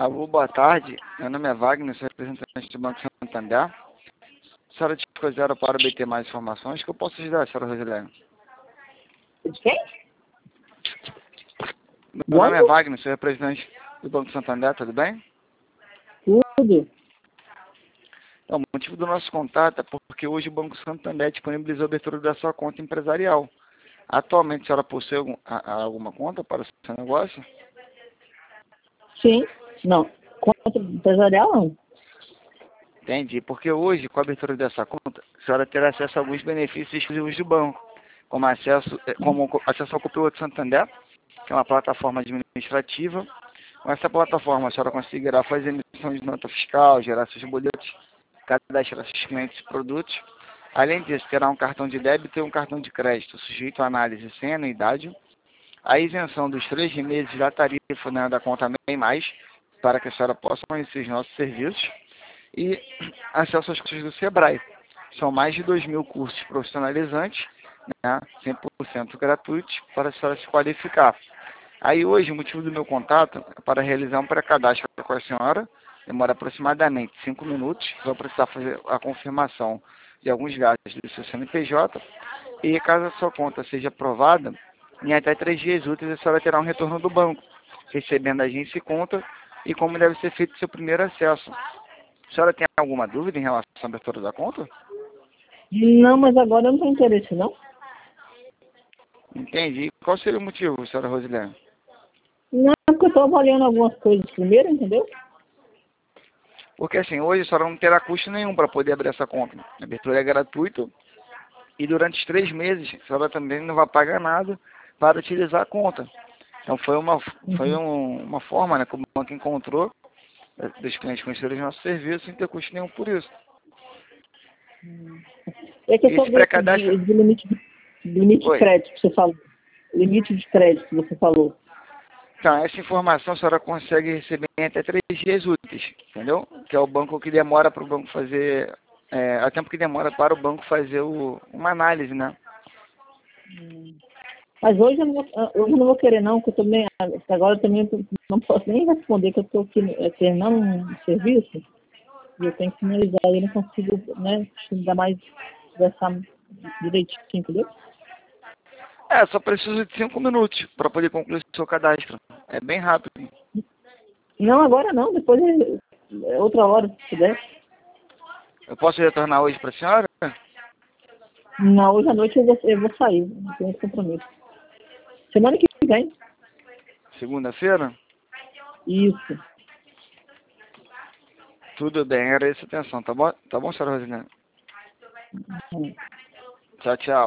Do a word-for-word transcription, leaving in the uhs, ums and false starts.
Alô, boa tarde. Meu nome é Wagner, sou representante do Banco Santander. A senhora te zero para obter mais informações que eu posso ajudar, senhora Rosilene. De quem? Meu nome é Quando? Wagner, sou representante do Banco Santander, tudo bem? Tudo. Então, o motivo do nosso contato é porque hoje o Banco Santander disponibilizou a abertura da sua conta empresarial. Atualmente, a senhora possui algum, a, a, alguma conta para o seu negócio? Sim. Não. Conta empresarial, não. Entendi, porque hoje, com a abertura dessa conta, a senhora terá acesso a alguns benefícios exclusivos do banco, como acesso, eh, como acesso ao Copiloto Santander, que é uma plataforma administrativa. Com essa plataforma, a senhora conseguirá fazer emissão de nota fiscal, gerar seus boletos, cadastrar seus clientes e produtos. Além disso, terá um cartão de débito e um cartão de crédito, sujeito à análise sem anuidade. A isenção dos três meses da tarifa, né, da conta MEI mais, para que a senhora possa conhecer os nossos serviços. E acesso aos cursos do Sebrae. São mais de dois mil cursos profissionalizantes, né, cem por cento gratuitos, para a senhora se qualificar. Aí hoje, o motivo do meu contato é para realizar um pré-cadastro com a senhora. Demora aproximadamente cinco minutos. Vou precisar fazer a confirmação de alguns gastos do seu C N P J. E caso a sua conta seja aprovada, em até três dias úteis a senhora terá um retorno do banco, recebendo a agência e conta e como deve ser feito o seu primeiro acesso. A senhora tem alguma dúvida em relação à abertura da conta? Não, mas agora eu não tenho interesse, não. Entendi. Qual seria o motivo, senhora Rosilene? Não, porque eu estou avaliando algumas coisas primeiro, entendeu? Porque assim, hoje a senhora não terá custo nenhum para poder abrir essa conta. A abertura é gratuita e durante os três meses a senhora também não vai pagar nada para utilizar a conta. Então foi uma, foi um, uma forma, né, que o banco encontrou eh, dos clientes conhecerem os nossos serviços sem ter custo nenhum por isso. É que eu Esse sou desse pré-cadastro... de, de limite, de limite de Oi. crédito que você falou. Limite de crédito que você falou. Então, essa informação a senhora consegue receber em até três dias úteis, entendeu? Que é o banco que demora para o banco fazer, é, é o tempo que demora para o banco fazer o, uma análise, né? Mas hoje eu não vou, hoje eu não vou querer não, porque eu também, agora eu também não posso nem responder que eu estou aqui é, terminando um serviço e eu tenho que finalizar e eu não consigo, né, ainda mais conversar direitinho, entendeu? É, só preciso de cinco minutos para poder concluir o seu cadastro. É bem rápido. Não, agora não, depois é outra hora, se puder. Eu posso retornar hoje para a senhora? Não, hoje à noite eu vou, eu vou sair, não tenho esse compromisso. Semana que vem. Segunda-feira? Isso. Tudo bem, agradeço a atenção, tá bom? Tá bom, senhora Rosilene? Hum. Tchau, tchau.